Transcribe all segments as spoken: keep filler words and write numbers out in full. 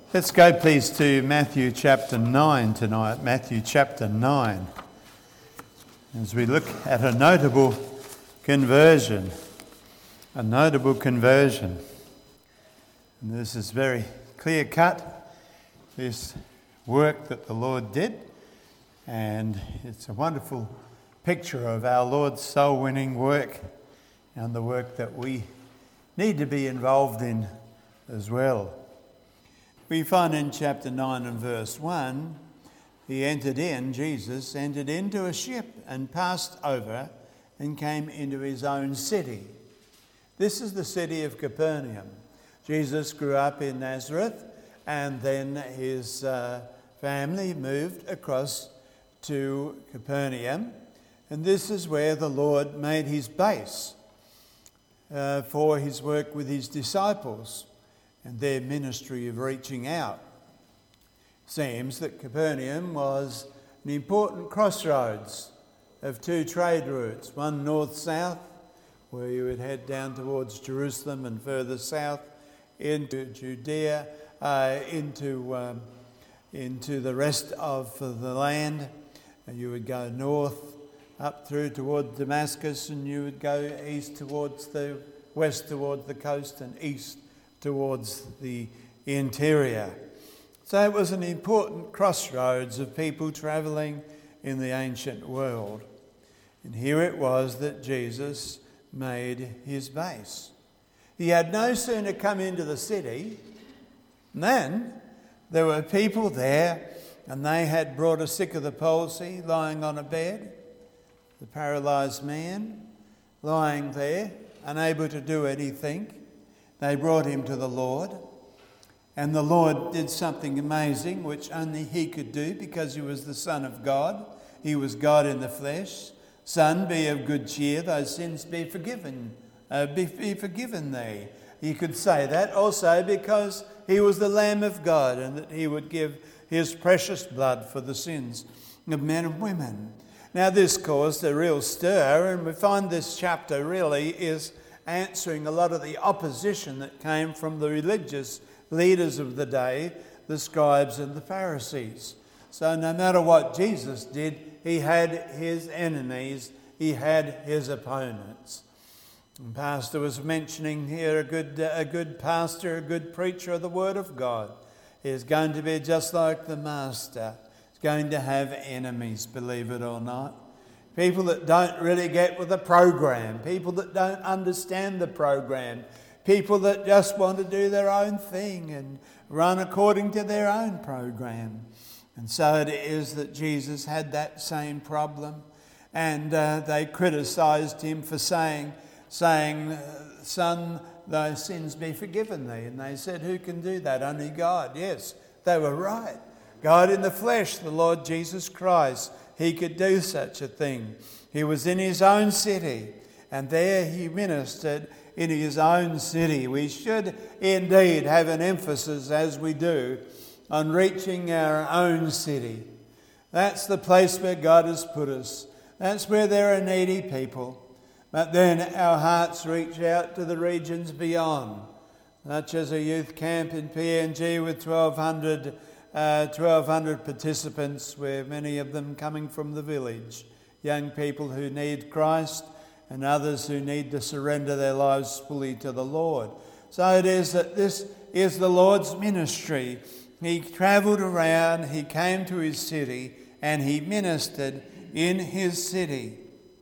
Let's go please to Matthew chapter nine tonight, Matthew chapter nine, as we look at a notable conversion, a notable conversion. And this is very clear cut, this work that the Lord did, and it's a wonderful picture of our Lord's soul winning work and the work that we need to be involved in as well. We find in chapter nine and verse one, he entered in, Jesus entered into a ship and passed over and came into his own city. This is the city of Capernaum. Jesus grew up in Nazareth, and then his uh, family moved across to Capernaum, and this is where the Lord made his base uh, for his work with his disciples and their ministry of reaching out. Seems that Capernaum was an important crossroads of two trade routes, one north-south, where you would head down towards Jerusalem, and further south into Judea, uh, into, um, into the rest of the land. And you would go north up through towards Damascus, and you would go east towards the west towards the coast, and east towards the interior. So it was an important crossroads of people travelling in the ancient world. And here it was that Jesus made his base. He had no sooner come into the city than there were people there, and they had brought a sick of the palsy lying on a bed, the paralysed man lying there, unable to do anything. They brought him to the Lord, and the Lord did something amazing which only he could do because he was the Son of God. He was God in the flesh. Son, be of good cheer, thy sins be forgiven, uh, be, be forgiven thee. He could say that also because he was the Lamb of God, and that he would give his precious blood for the sins of men and women. Now this caused a real stir, and we find this chapter really is answering a lot of the opposition that came from the religious leaders of the day, the scribes and the Pharisees. So no matter what Jesus did, he had his enemies, he had his opponents. And Pastor was mentioning here a good, a good pastor, a good preacher of the Word of God is going to be just like the Master. He's going to have enemies, believe it or not. People that don't really get with the program, people that don't understand the program, people that just want to do their own thing and run according to their own program. And so it is that Jesus had that same problem, and uh, they criticised him for saying, saying, Son, thy sins be forgiven thee. And they said, who can do that? Only God. Yes, they were right. God in the flesh, the Lord Jesus Christ, he could do such a thing. He was in his own city, and there he ministered in his own city. We should indeed have an emphasis, as we do, on reaching our own city. That's the place where God has put us. That's where there are needy people. But then our hearts reach out to the regions beyond, such as a youth camp in P N G with twelve hundred Uh, twelve hundred participants, where many of them coming from the village, young people who need Christ and others who need to surrender their lives fully to the Lord. So it is that this is the Lord's ministry. He travelled around, he came to his city, and he ministered in his city.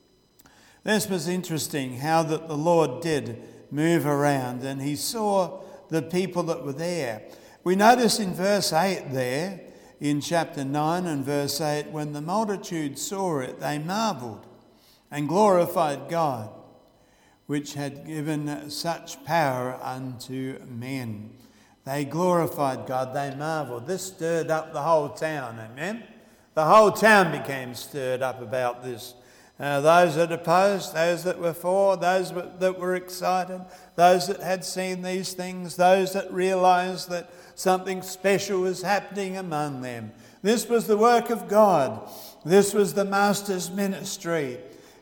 This was interesting how that the Lord did move around, and he saw the people that were there. We notice in verse eight there, in chapter nine and verse eight, when the multitude saw it, they marvelled and glorified God, which had given such power unto men. They glorified God, they marvelled. This stirred up the whole town, amen? The whole town became stirred up about this. Uh, those that opposed, those that were for, those that were excited, those that had seen these things, those that realised that something special was happening among them. This was the work of God. This was the Master's ministry.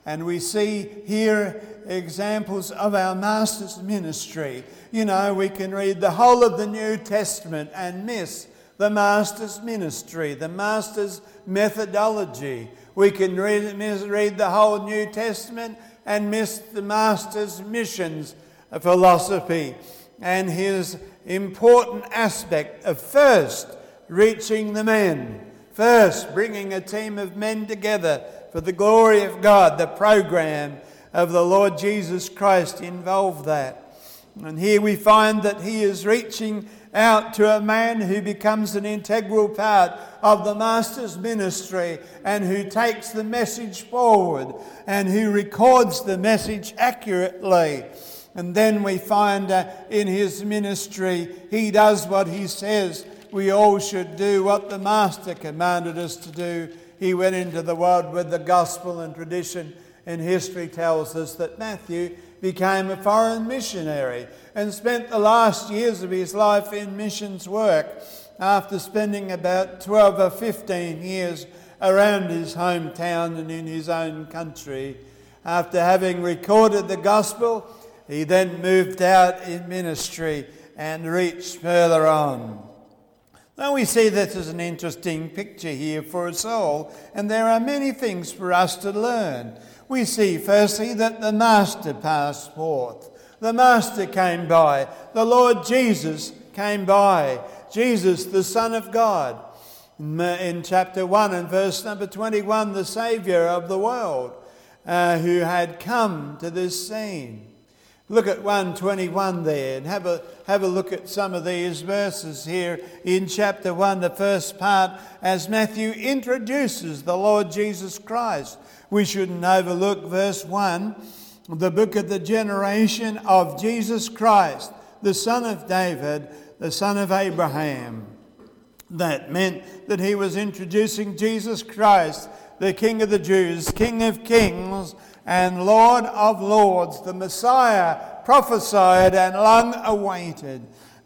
And we see here examples of our Master's ministry. You know, we can read the whole of the New Testament and miss the Master's ministry, the Master's methodology. We can read, read the whole New Testament and miss the Master's missions philosophy and his important aspect of first reaching the men, first bringing a team of men together for the glory of God. The program of the Lord Jesus Christ involved that. And here we find that he is reaching out to a man who becomes an integral part of the Master's ministry and who takes the message forward and who records the message accurately. And then we find uh, in his ministry, he does what he says we all should do, what the Master commanded us to do. He went into the world with the gospel, and tradition and history tells us that Matthew became a foreign missionary and spent the last years of his life in missions work after spending about twelve or fifteen years around his hometown and in his own country. After having recorded the gospel, he then moved out in ministry and reached further on. Now we see this as an interesting picture here for us all, and there are many things for us to learn. We see firstly that the Master passed forth. The Master came by. The Lord Jesus came by. Jesus, the Son of God. In chapter one and verse number twenty-one, the Saviour of the world, uh, who had come to this scene. Look at one twenty-one there and have a, have a look at some of these verses here in chapter one, the first part, as Matthew introduces the Lord Jesus Christ. We shouldn't overlook verse one, the book of the generation of Jesus Christ, the son of David, the son of Abraham. That meant that he was introducing Jesus Christ, the King of the Jews, King of kings, and Lord of lords, the Messiah prophesied and long awaited.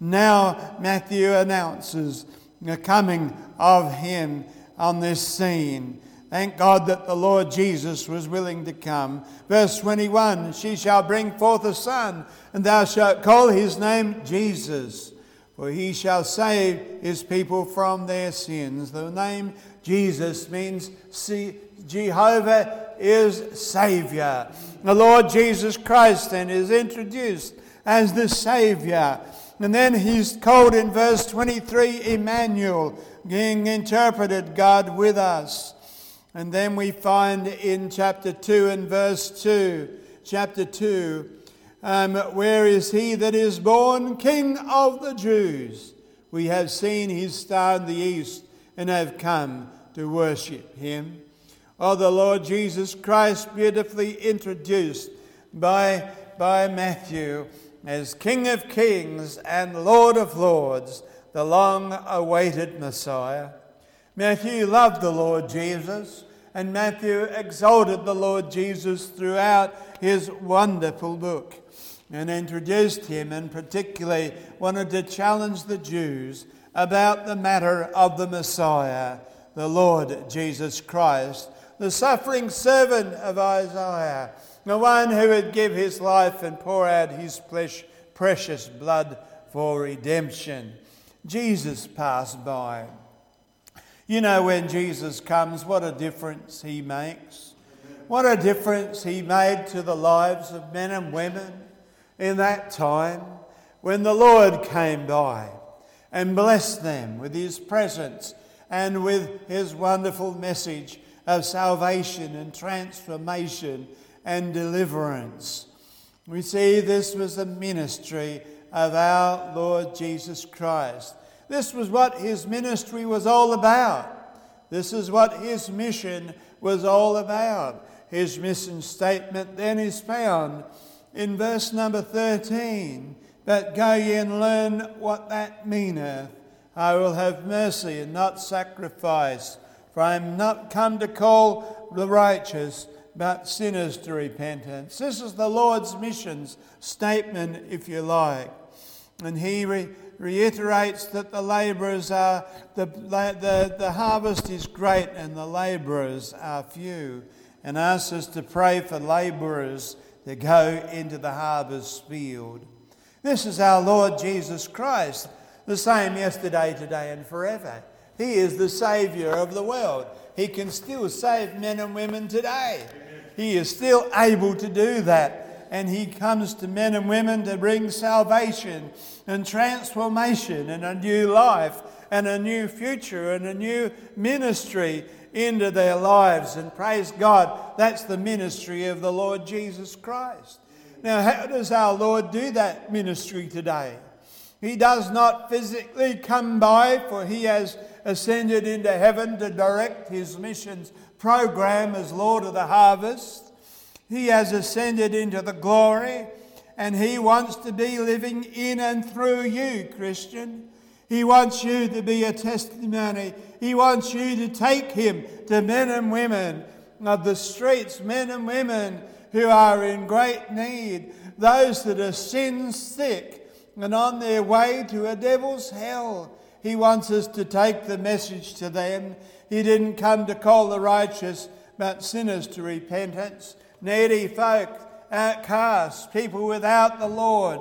Now Matthew announces the coming of him on this scene. Thank God that the Lord Jesus was willing to come. Verse twenty-one, she shall bring forth a son, and thou shalt call his name Jesus, for he shall save his people from their sins. The name Jesus means see, Jehovah is Saviour. The Lord Jesus Christ then is introduced as the Saviour. And then he's called in verse twenty-three, Emmanuel, being interpreted, God with us. And then we find in chapter two and verse two, chapter two, um, where is he that is born King of the Jews? We have seen his star in the east and have come to worship him. Oh, the Lord Jesus Christ, beautifully introduced by, by Matthew as King of kings and Lord of lords, the long-awaited Messiah. Matthew loved the Lord Jesus, and Matthew exalted the Lord Jesus throughout his wonderful book and introduced him, and particularly wanted to challenge the Jews about the matter of the Messiah, the Lord Jesus Christ, the suffering servant of Isaiah, the one who would give his life and pour out his precious blood for redemption. Jesus passed by. You know, when Jesus comes, what a difference he makes. What a difference he made to the lives of men and women in that time when the Lord came by and blessed them with his presence and with his wonderful message of salvation and transformation and deliverance. We see this was the ministry of our Lord Jesus Christ. This was what his ministry was all about. This is what his mission was all about. His mission statement then is found in verse number thirteen. But go ye and learn what that meaneth. I will have mercy and not sacrifice. For I am not come to call the righteous, but sinners to repentance. This is the Lord's missions statement, if you like. And he re- reiterates that the labourers are, the, the, the harvest is great and the labourers are few. and asks us to pray for labourers to go into the harvest field. This is our Lord Jesus Christ, the same yesterday, today and forever. He is the Saviour of the world. He can still save men and women today. He is still able to do that. And he comes to men and women to bring salvation and transformation and a new life and a new future and a new ministry into their lives. And praise God, that's the ministry of the Lord Jesus Christ. Now, how does our Lord do that ministry today? He does not physically come by, for he has ascended into heaven to direct his missions program as Lord of the harvest. He has ascended into the glory, and he wants to be living in and through you, Christian. He wants you to be a testimony. He wants you to take him to men and women of the streets, men and women who are in great need, those that are sin sick and on their way to a devil's hell. He wants us to take the message to them. He didn't come to call the righteous, but sinners to repentance. Needy folk, outcasts, people without the Lord.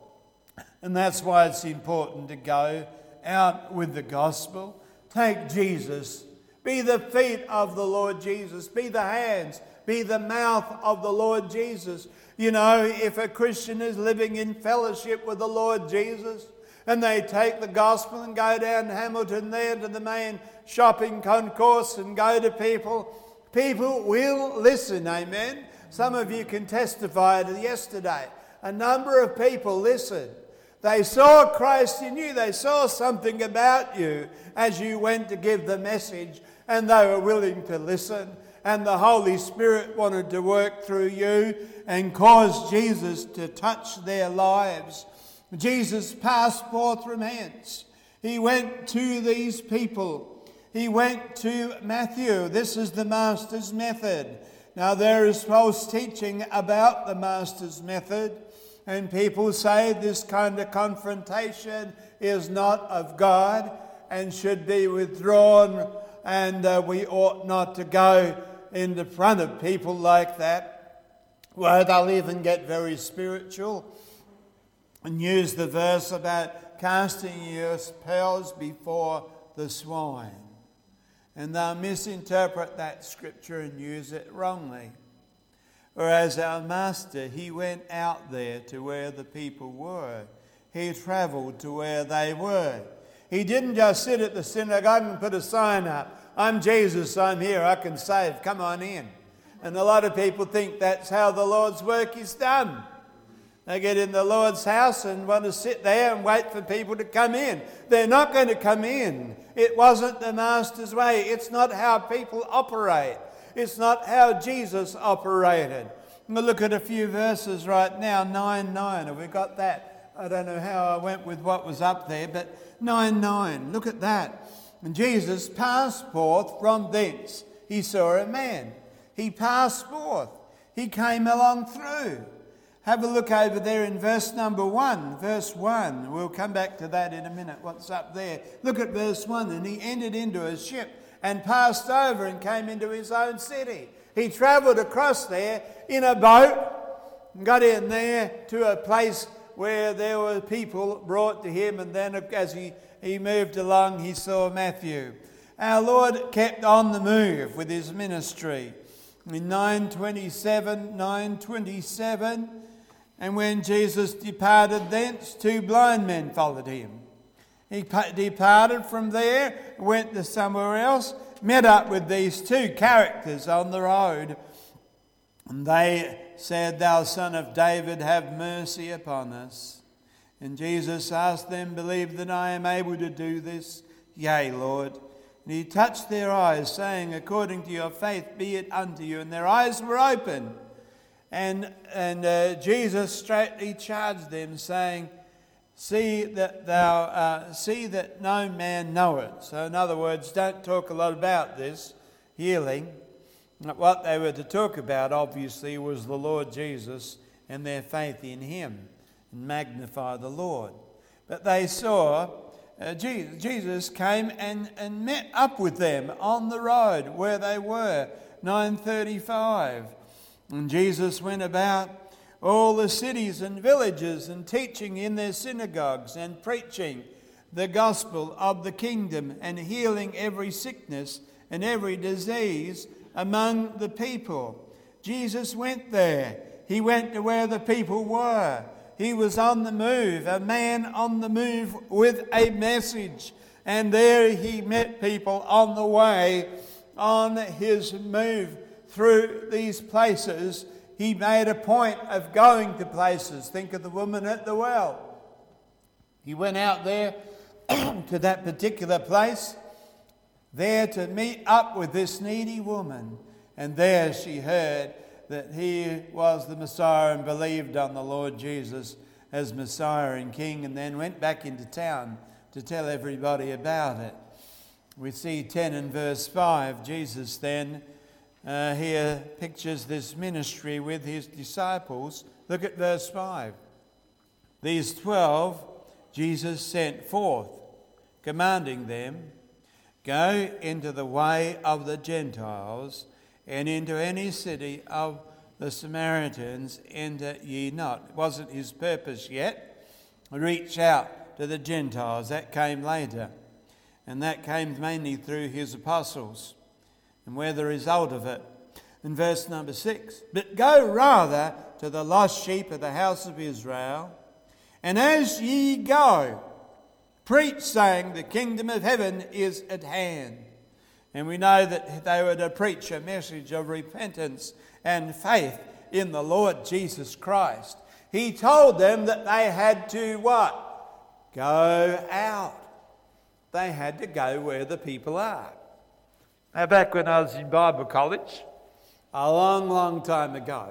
And that's why it's important to go out with the gospel. Take Jesus. Be the feet of the Lord Jesus. Be the hands. Be the mouth of the Lord Jesus. You know, if a Christian is living in fellowship with the Lord Jesus, and they take the gospel and go down Hamilton there to the main shopping concourse and go to people, people will listen, amen. Some of you can testify to yesterday. A number of people listened. They saw Christ in you. They saw something about you as you went to give the message, and they were willing to listen. And the Holy Spirit wanted to work through you and cause Jesus to touch their lives. Jesus passed forth from hence. He went to these people. He went to Matthew. This is the Master's method. Now, there is false teaching about the Master's method, and people say this kind of confrontation is not of God and should be withdrawn, and uh, we ought not to go in the front of people like that. Well, they'll even get very spiritual and use the verse about casting your pearls before the swine. And they'll misinterpret that scripture and use it wrongly. Whereas our Master, he went out there to where the people were. He travelled to where they were. He didn't just sit at the synagogue and put a sign up. I'm Jesus, I'm here, I can save, come on in. And a lot of people think that's how the Lord's work is done. They get in the Lord's house and want to sit there and wait for people to come in. They're not going to come in. It wasn't the Master's way. It's not how people operate. It's not how Jesus operated. We'll look at a few verses right now. nine nine. Have we got that? I don't know how I went with what was up there, but nine nine. Look at that. And Jesus passed forth from thence. He saw a man. He passed forth. He came along through. Have a look over there in verse number one, verse one. We'll come back to that in a minute, what's up there. Look at verse one. And he entered into a ship and passed over and came into his own city. He travelled across there in a boat and got in there to a place where there were people brought to him. And then as he, he moved along, he saw Matthew. Our Lord kept on the move with his ministry. In nine twenty-seven, nine twenty-seven, and when Jesus departed thence, two blind men followed him. He departed from there, went to somewhere else, met up with these two characters on the road. And they said, Thou Son of David, have mercy upon us. And Jesus asked them, Believe that I am able to do this? Yea, Lord. And he touched their eyes, saying, According to your faith be it unto you. And their eyes were open. And, and uh, Jesus straightly charged them, saying, See that thou uh, see that no man know it. So in other words, don't talk a lot about this healing. What they were to talk about, obviously, was the Lord Jesus and their faith in him, and magnify the Lord. But they saw uh, Jesus, Jesus came and, and met up with them on the road where they were, nine thirty-five. And Jesus went about all the cities and villages and teaching in their synagogues and preaching the gospel of the kingdom and healing every sickness and every disease among the people. Jesus went there. He went to where the people were. He was on the move, a man on the move with a message. And there he met people on the way, on his move through these places. He made a point of going to places. Think of the woman at the well. He went out there to that particular place, there to meet up with this needy woman. And there she heard that he was the Messiah and believed on the Lord Jesus as Messiah and King, and then went back into town to tell everybody about it. We see ten in verse five. Jesus then uh, here pictures this ministry with his disciples. Look at verse five. These twelve Jesus sent forth, commanding them, "Go into the way of the Gentiles, and into any city of the Samaritans enter ye not." It wasn't his purpose yet. Reach out to the Gentiles. That came later. And that came mainly through his apostles. And we're the result of it. In verse number six, "But go rather to the lost sheep of the house of Israel, and as ye go, preach, saying, the kingdom of heaven is at hand." And we know that they were to preach a message of repentance and faith in the Lord Jesus Christ. He told them that they had to what? Go out. They had to go where the people are. Now, back when I was in Bible college, a long, long time ago,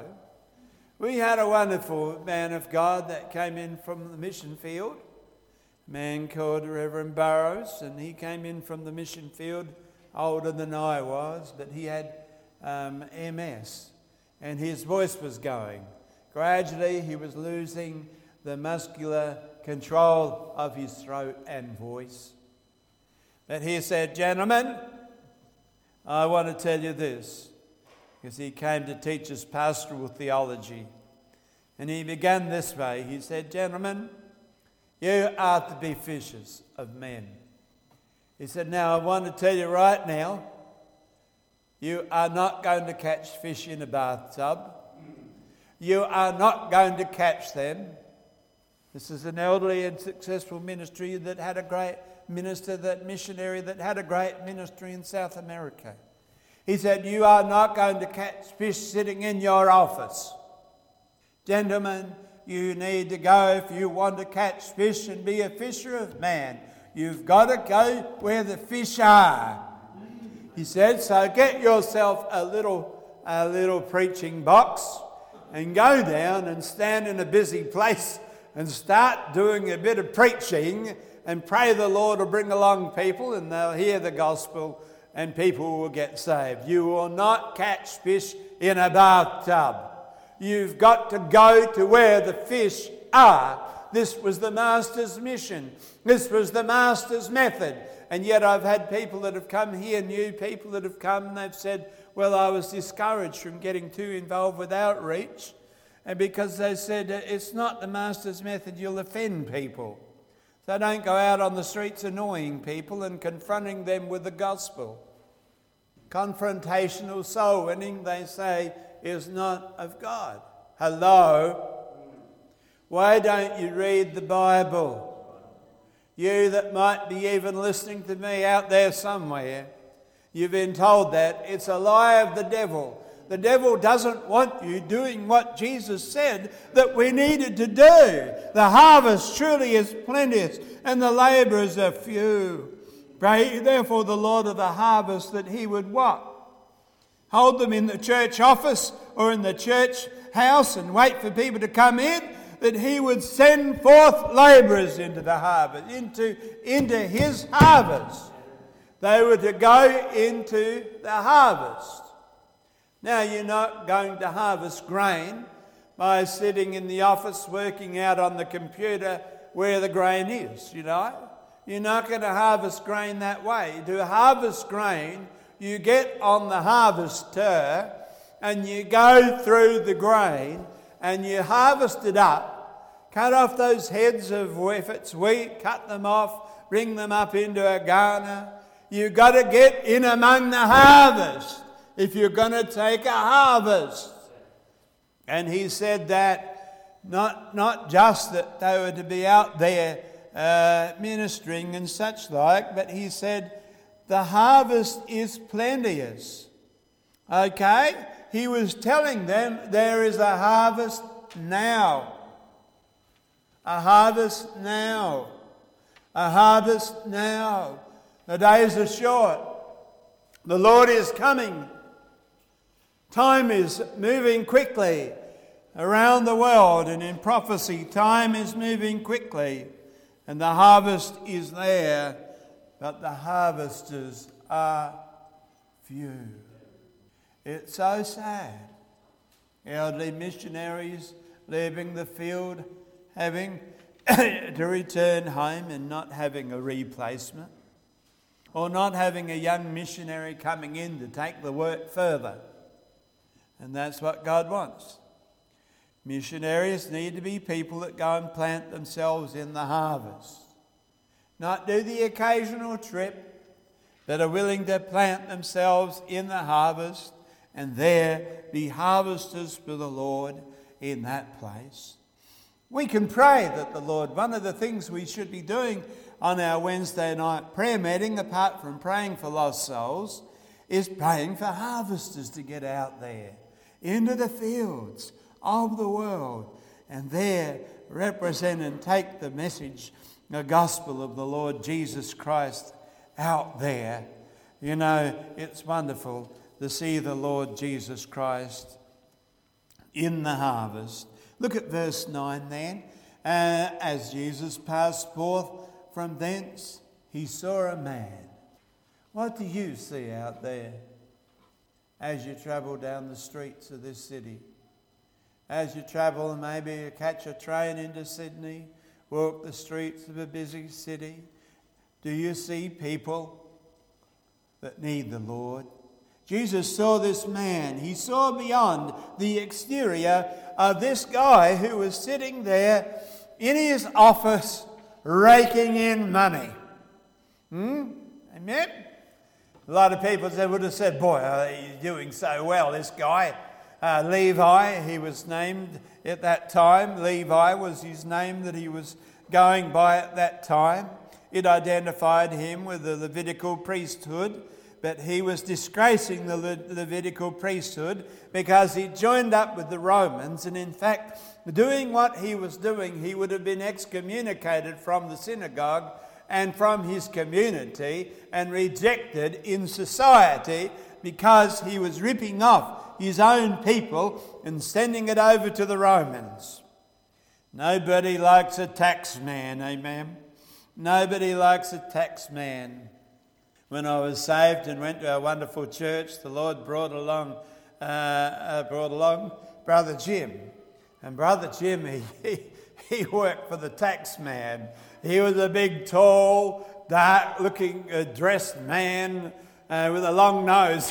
we had a wonderful man of God that came in from the mission field, a man called Reverend Burrows, and he came in from the mission field older than I was, but he had um, M S, and his voice was going. Gradually, he was losing the muscular control of his throat and voice. But he said, "Gentlemen, I want to tell you this," because he came to teach us pastoral theology. And he began this way. He said, "Gentlemen, you are to be fishers of men." He said, "Now I want to tell you right now, you are not going to catch fish in a bathtub. You are not going to catch them." This is an elderly and successful ministry that had a great minister, that missionary that had a great ministry in South America. He said, "You are not going to catch fish sitting in your office. Gentlemen, you need to go if you want to catch fish and be a fisher of man. You've got to go where the fish are." He said, "So get yourself a little, a little preaching box and go down and stand in a busy place and start doing a bit of preaching and pray the Lord will bring along people and they'll hear the gospel and people will get saved. You will not catch fish in a bathtub. You've got to go to where the fish are." This was the Master's mission. This was the Master's method. And yet I've had people that have come here, new people that have come, and they've said, "Well, I was discouraged from getting too involved with outreach." And because they said, "It's not the Master's method, you'll offend people." So don't go out on the streets annoying people and confronting them with the gospel. Confrontational soul winning, they say, is not of God. Hello? Why don't you read the Bible? You that might be even listening to me out there somewhere, you've been told that. It's a lie of the devil. The devil doesn't want you doing what Jesus said that we needed to do. The harvest truly is plenteous and the labourers are few. Pray therefore the Lord of the harvest that he would what? Hold them in the church office or in the church house and wait for people to come in, that he would send forth labourers into the harvest, into, into his harvest. They were to go into the harvest. Now, you're not going to harvest grain by sitting in the office working out on the computer where the grain is, you know. You're not going to harvest grain that way. To harvest grain, you get on the harvester and you go through the grain and you harvest it up, cut off those heads of, if it's wheat, cut them off, bring them up into a garner. You've got to get in among the harvest if you're going to take a harvest. And he said that not, not just that they were to be out there uh, ministering and such like, but he said the harvest is plenteous. Okay? He was telling them there is a harvest now. A harvest now. A harvest now. The days are short. The Lord is coming. Time is moving quickly around the world, and in prophecy, time is moving quickly, and the harvest is there, but the harvesters are few. It's so sad. Elderly missionaries leaving the field, having to return home and not having a replacement, or not having a young missionary coming in to take the work further. And that's what God wants. Missionaries need to be people that go and plant themselves in the harvest. Not do the occasional trip, that are willing to plant themselves in the harvest and there be harvesters for the Lord in that place. We can pray that the Lord, one of the things we should be doing on our Wednesday night prayer meeting, apart from praying for lost souls, is praying for harvesters to get out there into the fields of the world and there represent and take the message, the gospel of the Lord Jesus Christ out there. You know, it's wonderful to see the Lord Jesus Christ in the harvest. Look at verse nine then. Uh, as Jesus passed forth from thence, he saw a man. What do you see out there as you travel down the streets of this city? As you travel and maybe catch a train into Sydney, walk the streets of a busy city, do you see people that need the Lord? Jesus saw this man. He saw beyond the exterior of this guy who was sitting there in his office raking in money. Hmm? Amen? A lot of people would have said, boy, uh, he's doing so well, this guy. Uh, Levi, he was named at that time. Levi was his name that he was going by at that time. It identified him with the Levitical priesthood, but he was disgracing the Le- Levitical priesthood because he joined up with the Romans, and in fact, doing what he was doing, he would have been excommunicated from the synagogue and from his community and rejected in society because he was ripping off his own people and sending it over to the Romans. Nobody likes a tax man, amen? Nobody likes a tax man. When I was saved and went to a wonderful church, the Lord brought along, uh, uh, brought along Brother Jim. And Brother Jim, he, he, he worked for the tax man. He was a big, tall, dark-looking, uh, dressed man uh, with a long nose.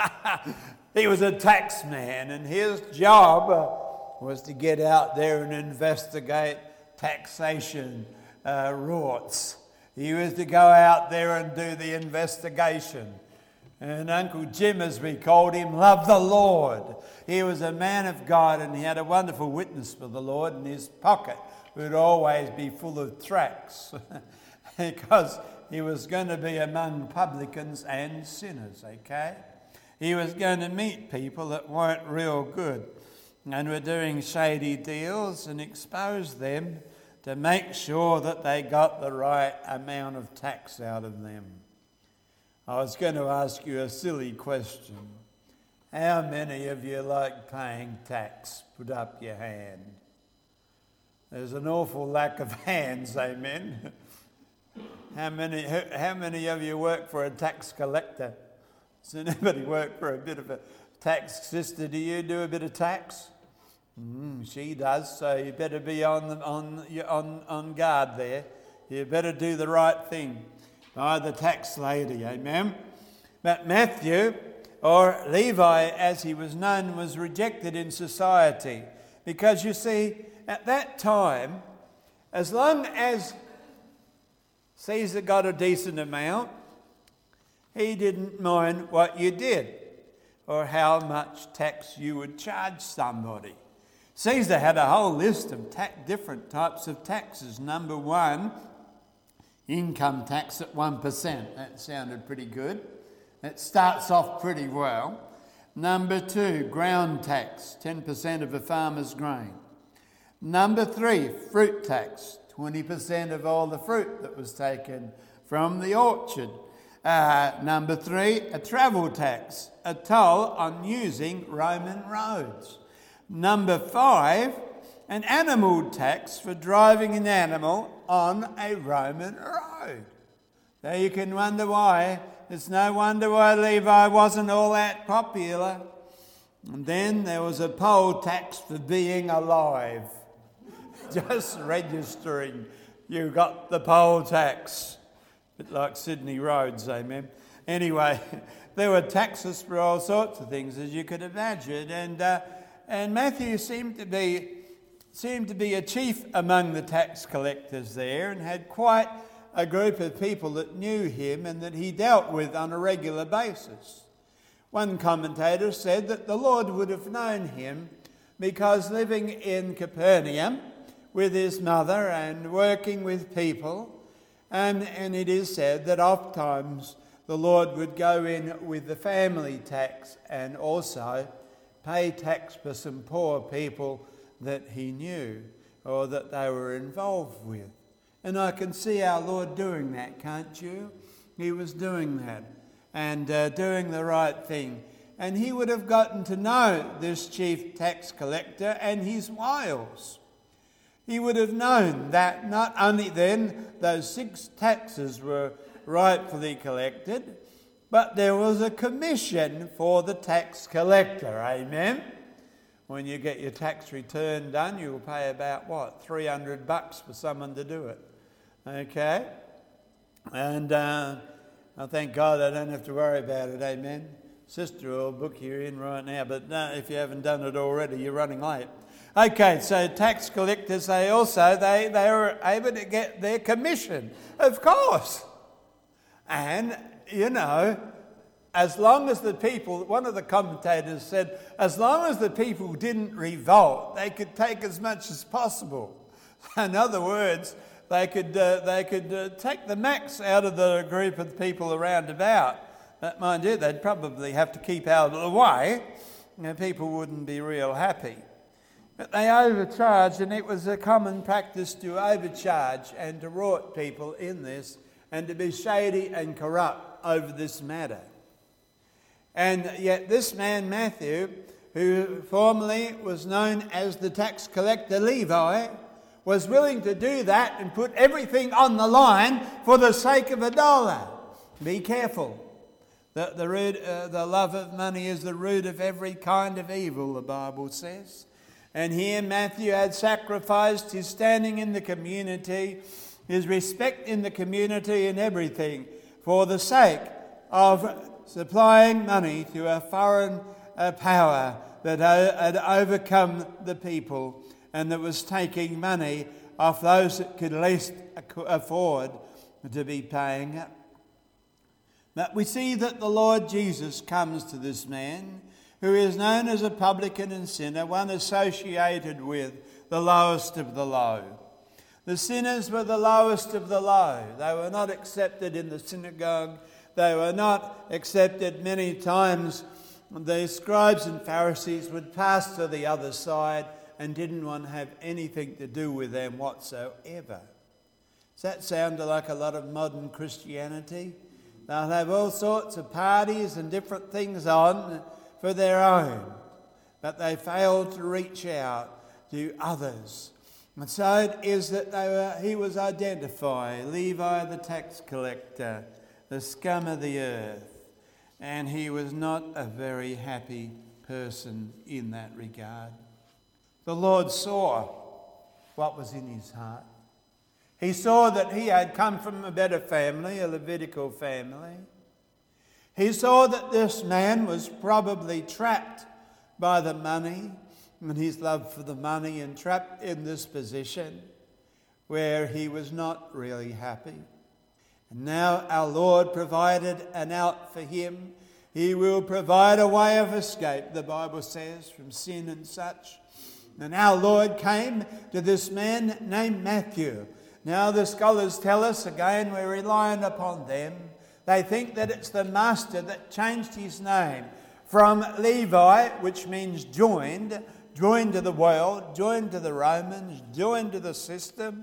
He was a tax man, and his job uh, was to get out there and investigate taxation uh, rorts. He was to go out there and do the investigation. And Uncle Jim, as we called him, loved the Lord. He was a man of God, and he had a wonderful witness for the Lord, and his pocket would always be full of tracts because he was going to be among publicans and sinners, okay? He was going to meet people that weren't real good and were doing shady deals and expose them to make sure that they got the right amount of tax out of them. I was going to ask you a silly question. How many of you like paying tax? Put up your hand. There's an awful lack of hands, amen. How many, how many of you work for a tax collector? Does anybody work for a bit of a tax? Sister, do you do a bit of tax? Mm, she does, so you better be on, the, on, on, on guard there. You better do the right thing by the tax lady, amen? But Matthew, or Levi as he was known, was rejected in society because, you see, at that time, as long as Caesar got a decent amount, he didn't mind what you did or how much tax you would charge somebody. Caesar had a whole list of ta- different types of taxes. Number one, income tax at one percent. That sounded pretty good. It starts off pretty well. Number two, ground tax, ten percent of a farmer's grain. Number three, fruit tax, twenty percent of all the fruit that was taken from the orchard. Uh, number three, a travel tax, a toll on using Roman roads. Number five, an animal tax for driving an animal on a Roman road. So you can wonder why. It's no wonder why Levi wasn't all that popular. And then there was a poll tax for being alive. Just registering, you got the poll tax. A bit like Sydney roads, amen. Anyway, there were taxes for all sorts of things, as you could imagine. And uh, and Matthew seemed to be seemed to be a chief among the tax collectors there, and had quite a group of people that knew him and that he dealt with on a regular basis. One commentator said that the Lord would have known him because living in Capernaum with his mother and working with people, and, and it is said that oftentimes the Lord would go in with the family tax and also pay tax for some poor people that he knew or that they were involved with. And I can see our Lord doing that, can't you? He was doing that and uh, doing the right thing. And he would have gotten to know this chief tax collector and his wiles. He would have known that not only then those six taxes were rightfully collected, but there was a commission for the tax collector, amen? When you get your tax return done, you'll pay about, what, three hundred bucks for someone to do it, okay? And uh, I thank God I don't have to worry about it, amen? Sister will book you in right now, but no, if you haven't done it already, you're running late. Okay, so tax collectors, they also, they, they were able to get their commission, of course. And, you know, as long as the people, one of the commentators said, as long as the people didn't revolt, they could take as much as possible. In other words, they could uh, they could uh, take the max out of the group of people around about. But mind you, they'd probably have to keep out of the way. You know, people wouldn't be real happy. But they overcharged, and it was a common practice to overcharge and to rort people in this and to be shady and corrupt over this matter. And yet this man Matthew, who formerly was known as the tax collector Levi, was willing to do that and put everything on the line for the sake of a dollar. Be careful. The, the, root, uh, the love of money is the root of every kind of evil, the Bible says. And here Matthew had sacrificed his standing in the community, his respect in the community and everything for the sake of supplying money to a foreign uh, power that uh, had overcome the people and that was taking money off those that could least afford to be paying up. But we see that the Lord Jesus comes to this man who is known as a publican and sinner, one associated with the lowest of the low. The sinners were the lowest of the low. They were not accepted in the synagogue. They were not accepted many times. The scribes and Pharisees would pass to the other side and didn't want to have anything to do with them whatsoever. Does that sound like a lot of modern Christianity? They'll have all sorts of parties and different things on for their own, but they failed to reach out to others. And so it is that they were, he was identified, Levi the tax collector, the scum of the earth, and he was not a very happy person in that regard. The Lord saw what was in his heart. He saw that he had come from a better family, a Levitical family. He saw that this man was probably trapped by the money and his love for the money, and trapped in this position where he was not really happy. And now our Lord provided an out for him. He will provide a way of escape, the Bible says, from sin and such. And our Lord came to this man named Matthew. Now the scholars tell us, again, we're relying upon them. They think that it's the master that changed his name from Levi, which means joined, joined to the world, joined to the Romans, joined to the system,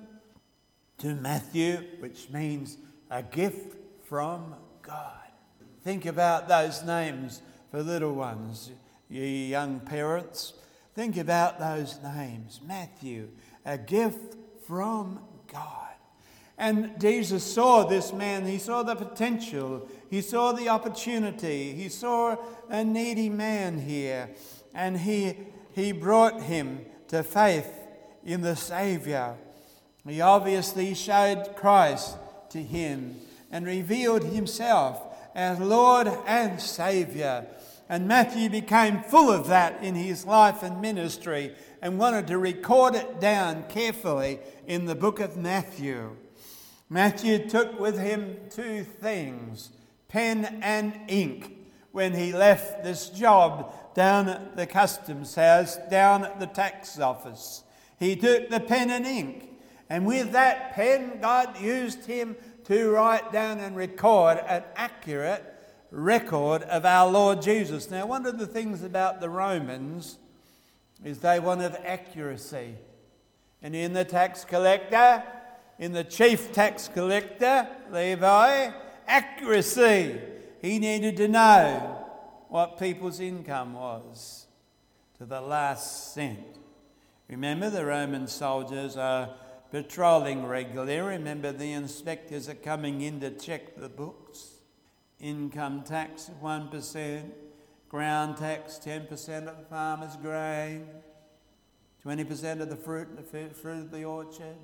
to Matthew, which means a gift from God. Think about those names for little ones, you young parents. Think about those names. Matthew, a gift from God. And Jesus saw this man. He saw the potential. He saw the opportunity. He saw a needy man here. And he, he brought him to faith in the Saviour. He obviously showed Christ to him and revealed himself as Lord and Saviour. And Matthew became full of that in his life and ministry and wanted to record it down carefully in the book of Matthew. Matthew took with him two things, pen and ink, when he left this job down at the customs house, down at the tax office. He took the pen and ink, and with that pen, God used him to write down and record an accurate record of our Lord Jesus. Now, one of the things about the Romans is they wanted accuracy. And in the tax collector, in the chief tax collector, Levi, accuracy. He needed to know what people's income was to the last cent. Remember, the Roman soldiers are patrolling regularly. Remember, the inspectors are coming in to check the books. Income tax one percent, ground tax ten percent of the farmer's grain, twenty percent of the fruit and the fruit of the orchard.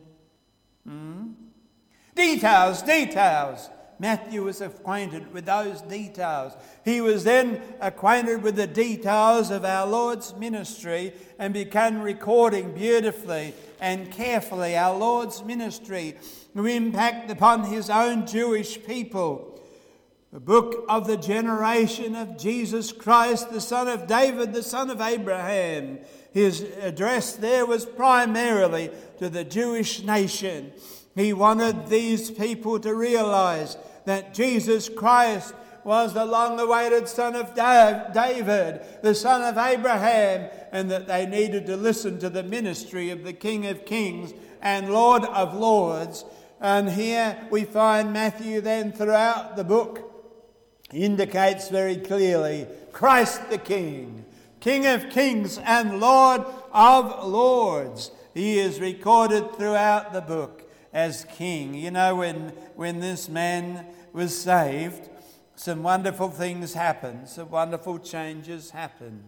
Hmm? Details, details. Matthew was acquainted with those details. He was then acquainted with the details of our Lord's ministry and began recording beautifully and carefully our Lord's ministry, the impact upon his own Jewish people. The book of the generation of Jesus Christ, the son of David, the son of Abraham. His address there was primarily to the Jewish nation. He wanted these people to realize that Jesus Christ was the long-awaited son of David, the son of Abraham, and that they needed to listen to the ministry of the King of Kings and Lord of Lords. And here we find Matthew then throughout the book indicates very clearly Christ the King, King of Kings and Lord of Lords. He is recorded throughout the book as King. You know, when, when this man was saved, some wonderful things happened, some wonderful changes happened.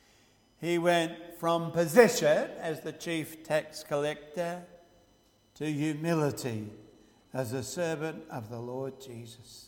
He went from position as the chief tax collector to humility as a servant of the Lord Jesus.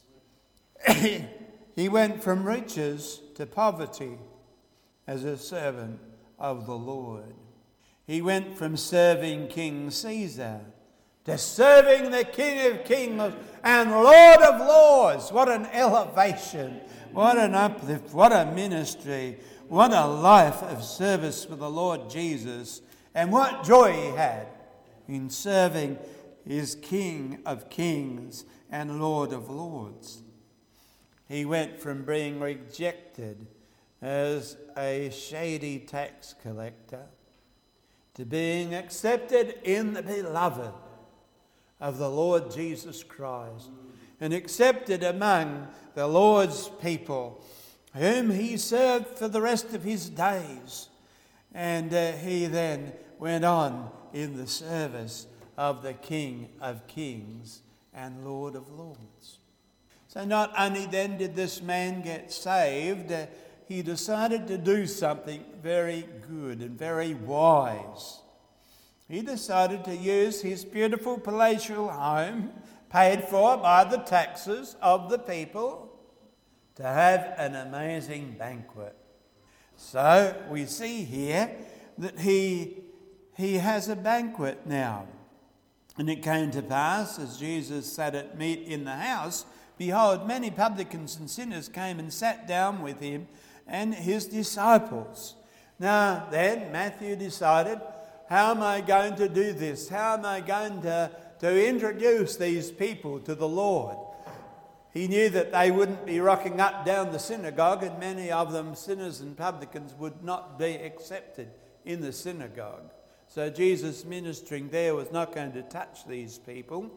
He went from riches to poverty as a servant of the Lord. He went from serving King Caesar to serving the King of Kings and Lord of Lords. What an elevation, what an uplift, what a ministry, what a life of service for the Lord Jesus, and what joy he had in serving his King of Kings and Lord of Lords. He went from being rejected as a shady tax collector to being accepted in the beloved of the Lord Jesus Christ and accepted among the Lord's people, whom he served for the rest of his days. And uh, he then went on in the service of the King of Kings and Lord of Lords. So not only then did this man get saved, uh, he decided to do something very good and very wise. he decided to use his beautiful palatial home, paid for by the taxes of the people, to have an amazing banquet. So we see here that he, he has a banquet now. And it came to pass, as Jesus sat at meat in the house, behold, many publicans and sinners came and sat down with him and his disciples. Now then, Matthew decided, how am I going to do this? How am I going to, to introduce these people to the Lord? He knew that they wouldn't be rocking up down the synagogue, and many of them, sinners and publicans, would not be accepted in the synagogue. So Jesus ministering there was not going to touch these people.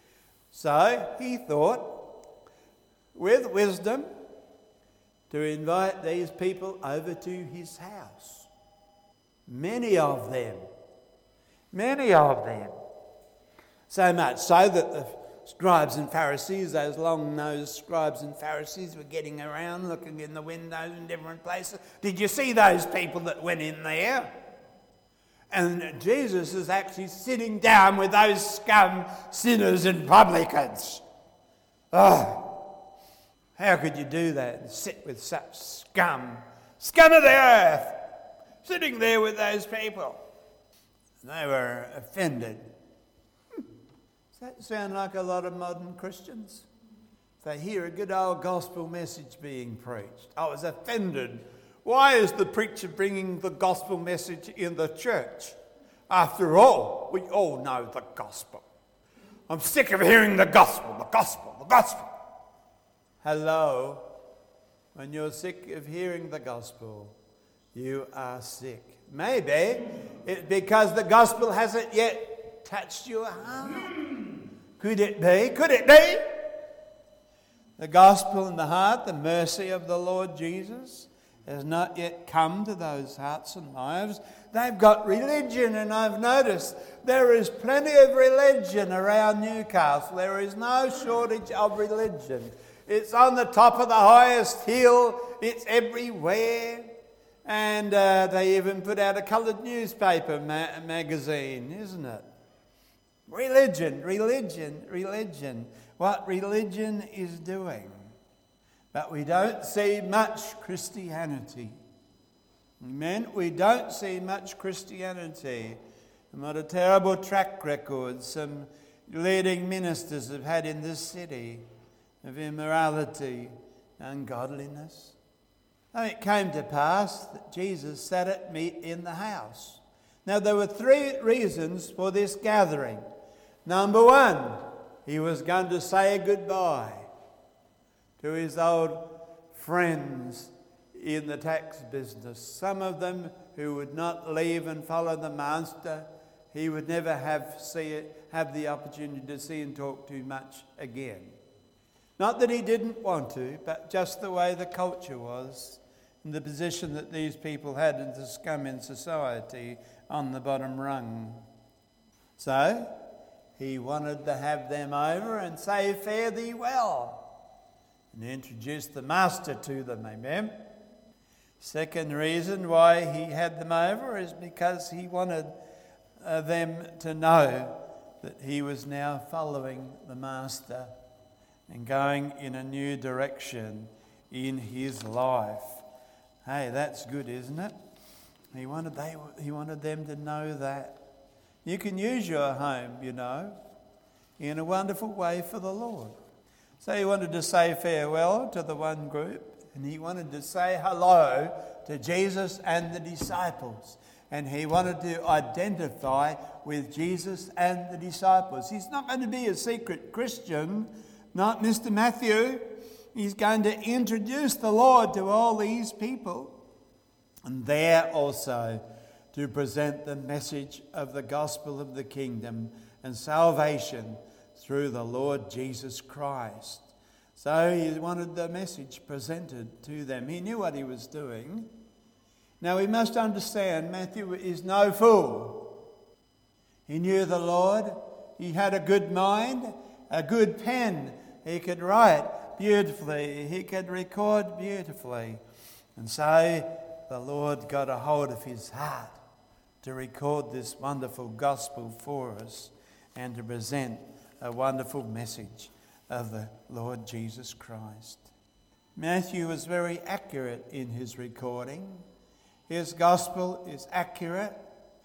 So he thought, with wisdom, to invite these people over to his house. Many of them. Many of them. So much so that the scribes and Pharisees, those long-nosed scribes and Pharisees, were getting around, looking in the windows in different places. Did you see those people that went in there? And Jesus is actually sitting down with those scum, sinners and publicans. Oh, how could you do that and sit with such scum, scum of the earth, sitting there with those people? They were offended. Does that sound like a lot of modern Christians? They hear a good old gospel message being preached. I was offended. Why is the preacher bringing the gospel message in the church? After all, we all know the gospel. I'm sick of hearing the gospel, the gospel, the gospel. Hello, when you're sick of hearing the gospel, you are sick. Maybe it's because the gospel hasn't yet touched your heart. Could it be? Could it be? The gospel in the heart, the mercy of the Lord Jesus, has not yet come to those hearts and lives. They've got religion, and I've noticed there is plenty of religion around Newcastle. There is no shortage of religion. It's on the top of the highest hill. It's everywhere. And uh, they even put out a coloured newspaper ma- magazine, isn't it? Religion, religion, religion. What religion is doing. But we don't see much Christianity. Amen? We don't see much Christianity. And what a terrible track record some leading ministers have had in this city of immorality, ungodliness. And it came to pass that Jesus sat at meat in the house. Now there were three reasons for this gathering. Number one, he was going to say goodbye to his old friends in the tax business. Some of them who would not leave and follow the master, he would never have see it, have the opportunity to see and talk to much again. Not that he didn't want to, but just the way the culture was and the position that these people had in the scum in society on the bottom rung. So he wanted to have them over and say, fare thee well, and introduce the master to them, amen? Second reason why he had them over is because he wanted uh, them to know that he was now following the master and going in a new direction in his life. Hey, that's good, isn't it? He wanted they he wanted them to know that. You can use your home, you know, in a wonderful way for the Lord. So he wanted to say farewell to the one group, and he wanted to say hello to Jesus and the disciples. And he wanted to identify with Jesus and the disciples. He's not going to be a secret Christian, not Mister Matthew. He's going to introduce the Lord to all these people, and there also to present the message of the gospel of the kingdom and salvation through the Lord Jesus Christ. So he wanted the message presented to them. He knew what he was doing. Now we must understand, Matthew is no fool. He knew the Lord. He had a good mind, a good pen. He could write beautifully. He could record beautifully. And so the Lord got a hold of his heart. to record this wonderful gospel for us and to present a wonderful message of the Lord Jesus Christ. Matthew was very accurate in his recording. His gospel is accurate,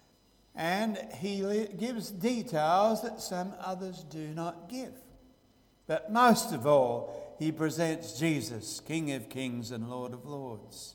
and he gives details that some others do not give. But most of all, he presents Jesus, King of Kings and Lord of Lords.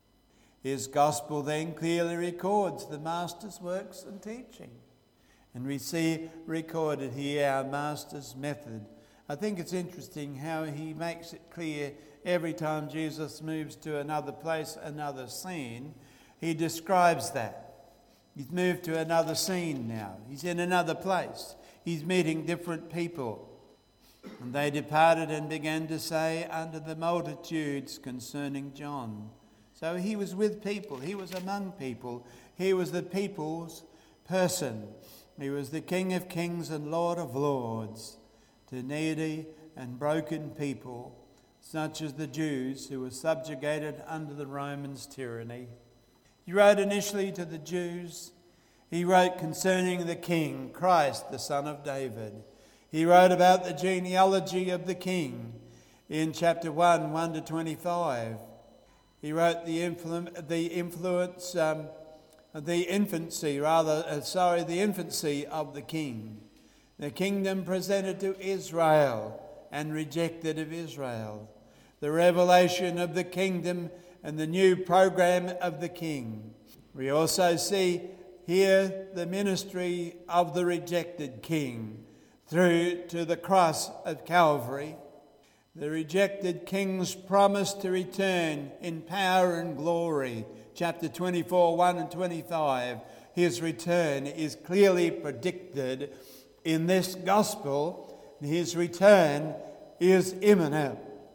His gospel then clearly records the Master's works and teaching. And we see recorded here our Master's method. I think it's interesting how he makes it clear every time Jesus moves to another place, another scene, he describes that. He's moved to another scene now. He's in another place. He's meeting different people. And they departed and began to say unto the multitudes concerning John. So he was with people. He was among people. He was the people's person. He was the King of Kings and Lord of Lords to needy and broken people, such as the Jews who were subjugated under the Romans' tyranny. He wrote initially to the Jews. He wrote concerning the King, Christ, the Son of David. He wrote about the genealogy of the King in chapter one, one to twenty-five. He wrote the, influ- the influence, um, the infancy, rather, uh, sorry, the infancy of the King. The kingdom presented to Israel and rejected of Israel. The revelation of the kingdom and the new program of the King. We also see here the ministry of the rejected King through to the cross of Calvary. The rejected King's promise to return in power and glory. Chapter twenty-four, one and twenty-five. His return is clearly predicted in this gospel. His return is imminent.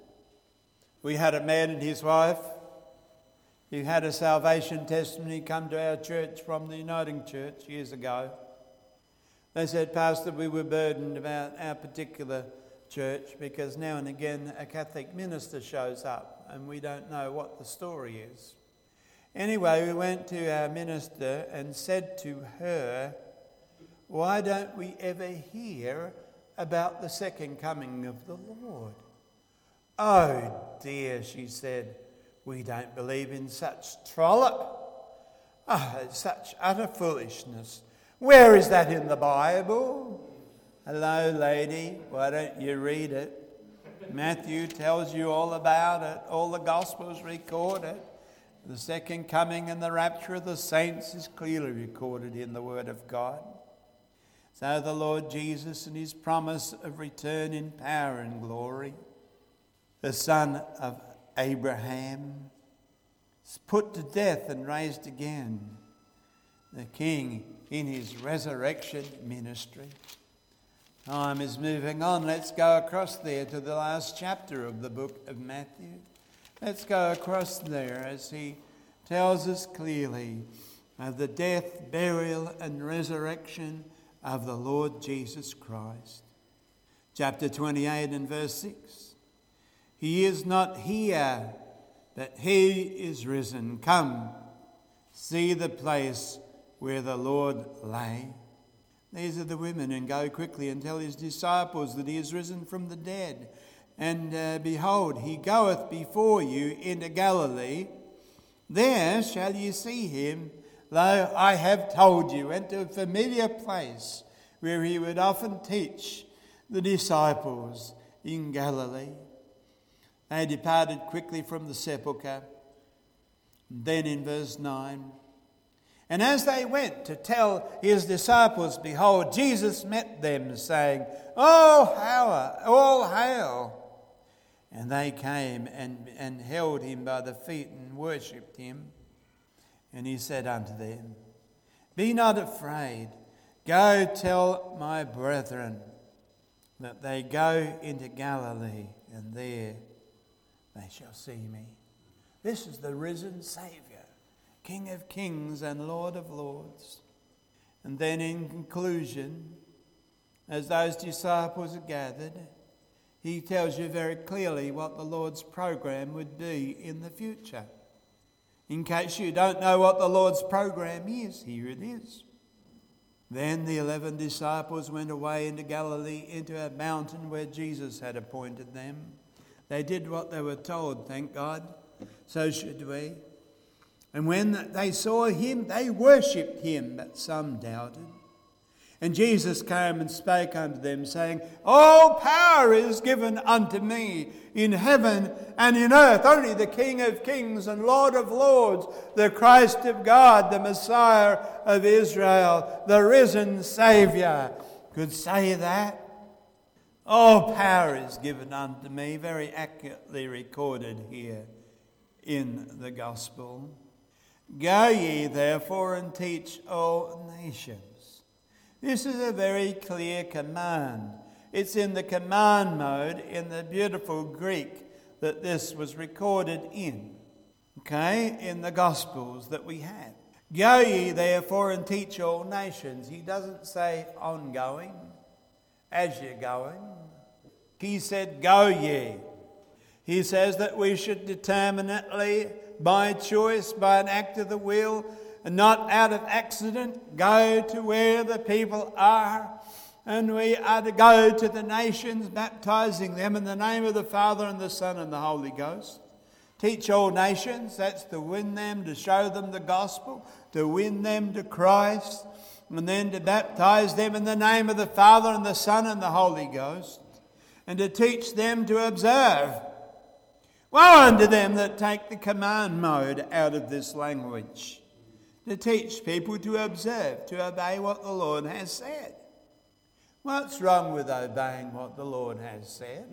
We had a man and his wife who had a salvation testimony come to our church from the Uniting Church years ago. They said, Pastor, we were burdened about our particular church because now and again a Catholic minister shows up and we don't know what the story is. Anyway, we went to our minister and said to her, why don't we ever hear about the second coming of the Lord? Oh dear, she said, we don't believe in such trollop. Oh, such utter foolishness. Where is that in the Bible? Hello, lady, why don't you read it? Matthew tells you all about it. All the Gospels record it. The second coming and the rapture of the saints is clearly recorded in the Word of God. So the Lord Jesus and his promise of return in power and glory, the son of Abraham, is put to death and raised again. The King in his resurrection ministry. Time is moving on. Let's go across there to the last chapter of the book of Matthew. Let's go across there as he tells us clearly of the death, burial and resurrection of the Lord Jesus Christ. Chapter twenty-eight and verse six. He is not here, but he is risen. Come, see the place where the Lord lay. These are the women, and go quickly and tell his disciples that he is risen from the dead. And uh, behold, he goeth before you into Galilee. There shall you see him. Lo, I have told you, and to a familiar place where he would often teach the disciples in Galilee. They departed quickly from the sepulchre. Then in verse nine, and as they went to tell his disciples, behold, Jesus met them, saying, Oh, hail, all hail. And they came and, and held him by the feet and worshipped him. And he said unto them, Be not afraid. Go tell my brethren that they go into Galilee, and there they shall see me. This is the risen Saviour, King of Kings and Lord of Lords. And then in conclusion, as those disciples are gathered, he tells you very clearly what the Lord's program would be in the future. In case you don't know what the Lord's program is, here it is. Then the eleven disciples went away into Galilee, into a mountain where Jesus had appointed them. They did what they were told, thank God. So should we. And when they saw him, they worshipped him, but some doubted. And Jesus came and spake unto them, saying, All power is given unto me in heaven and in earth. Only the King of kings and Lord of lords, the Christ of God, the Messiah of Israel, the risen Saviour, could say that. All power is given unto me, very accurately recorded here in the Gospel. Go ye therefore and teach all nations. This is a very clear command. It's in the command mode in the beautiful Greek that this was recorded in, okay, in the Gospels that we have. Go ye therefore and teach all nations. He doesn't say ongoing, as you're going. He said go ye. He says that we should determinately, by choice, by an act of the will, and not out of accident, go to where the people are. And we are to go to the nations, baptizing them in the name of the Father and the Son and the Holy Ghost. Teach all nations, that's to win them, to show them the gospel, to win them to Christ, and then to baptize them in the name of the Father and the Son and the Holy Ghost, and to teach them to observe. Woe unto them that take the command mode out of this language, to teach people to observe, to obey what the Lord has said. What's wrong with obeying what the Lord has said?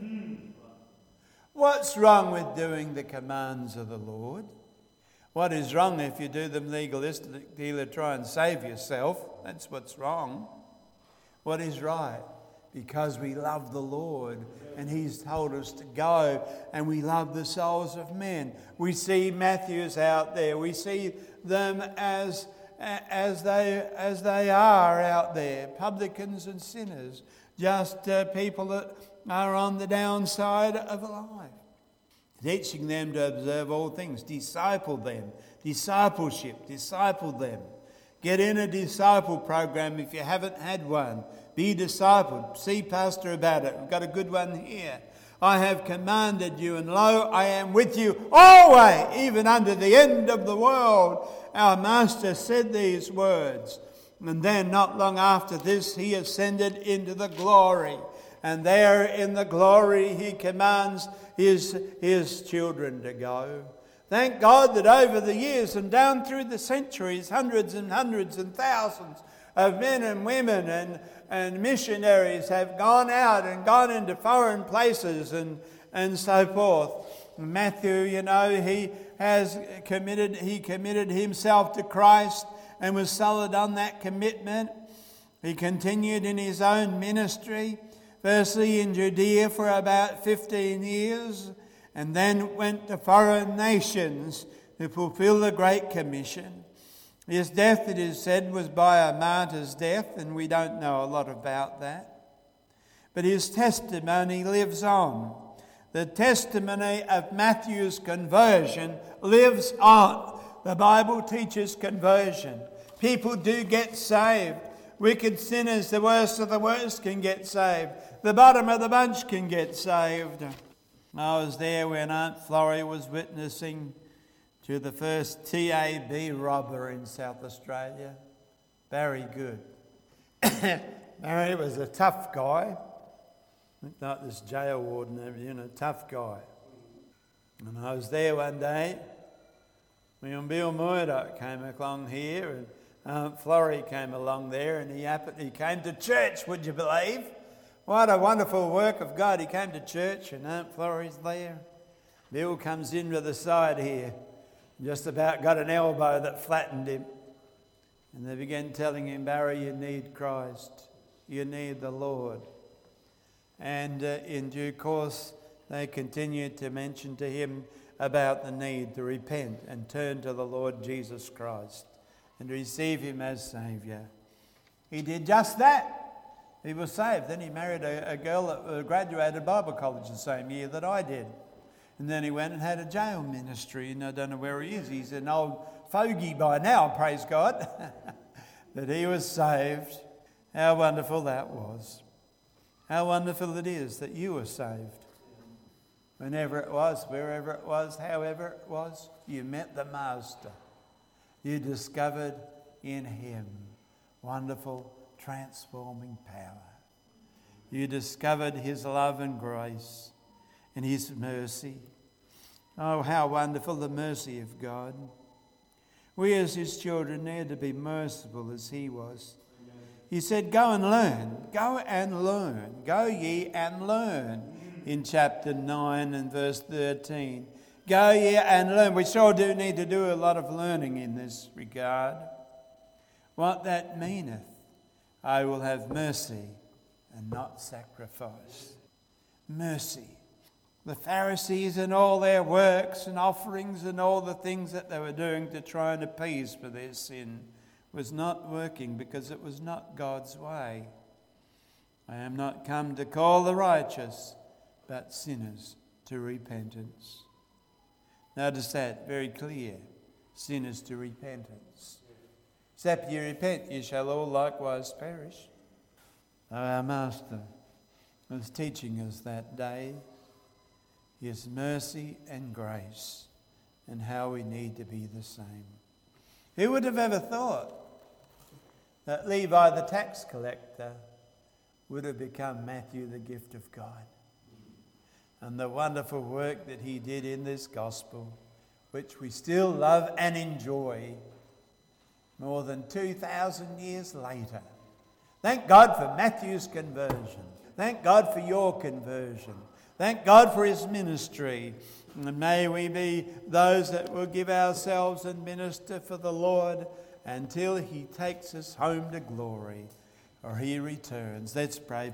What's wrong with doing the commands of the Lord? What is wrong if you do them legalistically to try and save yourself? That's what's wrong. What is right? Because we love the Lord and he's told us to go, and we love the souls of men. We see Matthews out there. We see them as, as, they, as they are out there, publicans and sinners, just uh, people that are on the downside of life. Teaching them to observe all things. Disciple them. Discipleship. Disciple them. Get in a disciple program if you haven't had one. Be discipled. See pastor about it. We've got a good one here. I have commanded you, and lo, I am with you always, even unto the end of the world. Our Master said these words. And then not long after this, he ascended into the glory. And there in the glory, he commands his, his children to go. Thank God that over the years and down through the centuries, hundreds and hundreds and thousands of men and women and, and missionaries have gone out and gone into foreign places and, and so forth. Matthew, you know, he has committed, he committed himself to Christ and was solid on that commitment. He continued in his own ministry, firstly in Judea for about fifteen years, and then went to foreign nations to fulfill the Great Commission. His death, it is said, was by a martyr's death, and we don't know a lot about that. But his testimony lives on. The testimony of Matthew's conversion lives on. The Bible teaches conversion. People do get saved. Wicked sinners, the worst of the worst, can get saved. The bottom of the bunch can get saved. I was there when Aunt Florrie was witnessing to the first T A B robber in South Australia. Very good. Barry was a tough guy. Looked like this jail warden over here, a tough guy. And I was there one day when Bill Murdoch came along here, and Aunt Florrie came along there, and he, happened, he came to church, would you believe? What a wonderful work of God. He came to church, and Aunt Florrie's there. Bill comes in to the side here, just about got an elbow that flattened him. And they began telling him, Barry, you need Christ. You need the Lord. And uh, in due course, they continued to mention to him about the need to repent and turn to the Lord Jesus Christ and receive him as Saviour. He did just that. He was saved. Then he married a, a girl that graduated Bible college the same year that I did. And then he went and had a jail ministry, and I don't know where he is. He's an old fogey by now, praise God, that he was saved. How wonderful that was. How wonderful it is that you were saved. Whenever it was, wherever it was, however it was, you met the Master. You discovered in him wonderful transforming power. You discovered his love and grace and his mercy. Oh, how wonderful the mercy of God. We as his children need to be merciful as he was. He said, go and learn. Go and learn. Go ye and learn. In chapter nine and verse thirteen. Go ye and learn. We sure do need to do a lot of learning in this regard. What that meaneth, I will have mercy and not sacrifice. Mercy. The Pharisees and all their works and offerings and all the things that they were doing to try and appease for their sin was not working because it was not God's way. I am not come to call the righteous, but sinners to repentance. Notice that very clear. Sinners to repentance. Except ye repent, ye shall all likewise perish. Our Master was teaching us that day his mercy and grace and how we need to be the same. Who would have ever thought that Levi the tax collector would have become Matthew the gift of God? And the wonderful work that he did in this gospel, which we still love and enjoy more than two thousand years later. Thank God for Matthew's conversion. Thank God for your conversion. Thank God for his ministry. And may we be those that will give ourselves and minister for the Lord until he takes us home to glory or he returns. Let's pray.